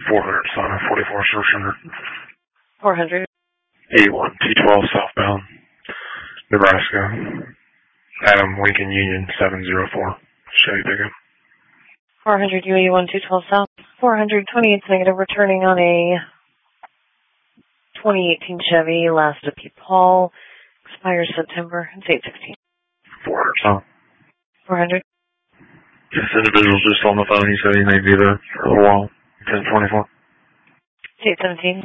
400 Sonic 44 Surrender. 400. 81 T12 southbound, Nebraska. Adam Lincoln Union 704. Chevy pickup. 400 UAE 1212 South. 428 negative, returning on a 2018 Chevy, last of Pete Paul. Expires September. It's 816. 400 South. 400. This individual's just on the phone. He said he may be there for a little while. 1024. 817.